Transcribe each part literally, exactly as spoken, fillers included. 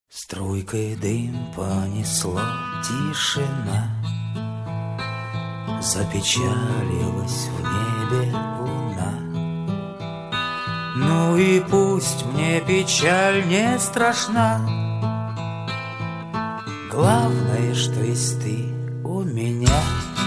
Струйкой дым понесло, тишина, запечалилась в небе луна. Ну и пусть мне печаль не страшна, главное, что есть ты у меня.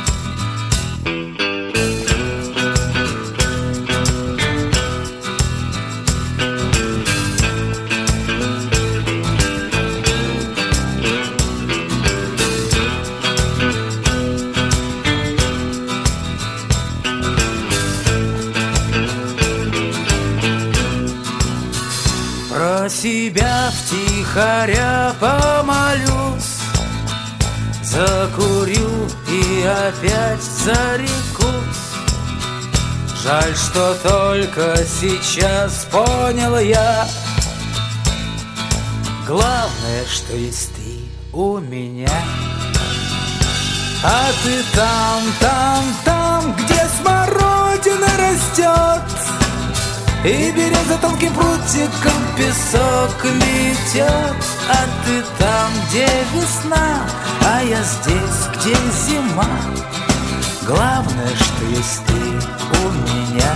Про себя втихаря помолюсь, закурю и опять зарекусь. Жаль, что только сейчас понял я, главное, что есть ты у меня. А ты там, там, там, где смородина растет, и береза тонким прутиком песок метет. А ты там, где весна, а я здесь, где зима. Главное, что есть ты у меня.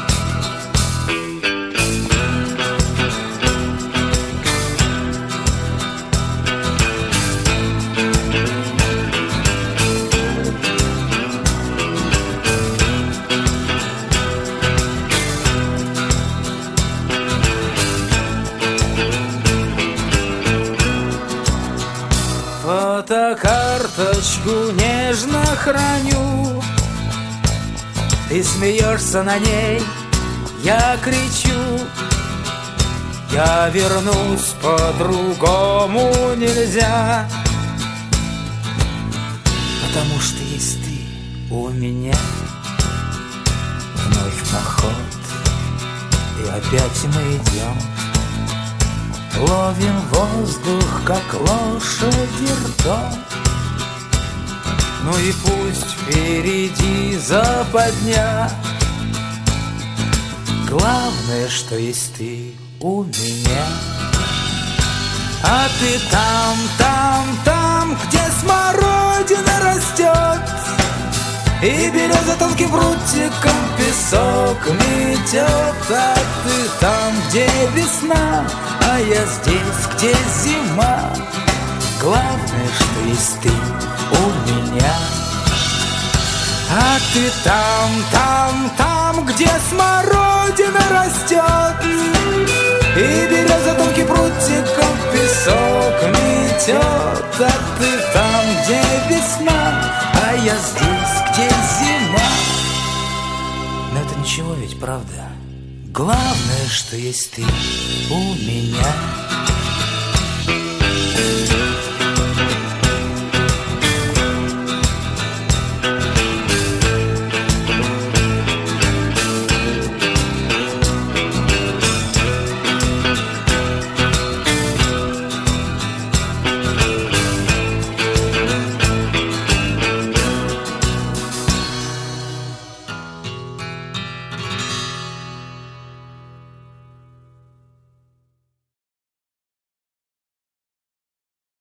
Фотокарточку нежно храню, ты смеешься на ней, я кричу. Я вернусь, по-другому нельзя, потому что есть ты у меня. Вновь поход, и опять мы идем, ловим воздух, как лошади ртом. Ну и пусть впереди западня, главное, что есть ты у меня. А ты там, там, там, где смородина растет, и береза тонким прутиком песок метет. А ты там, где весна, а я здесь, где зима. Главное, что есть ты у меня. А ты там, там, там, где смородина растет, и береза тонким прутиком песок метет. А ты там, где весна, а я здесь, где зима. Но это ничего ведь, правда? Главное, что есть ты у меня.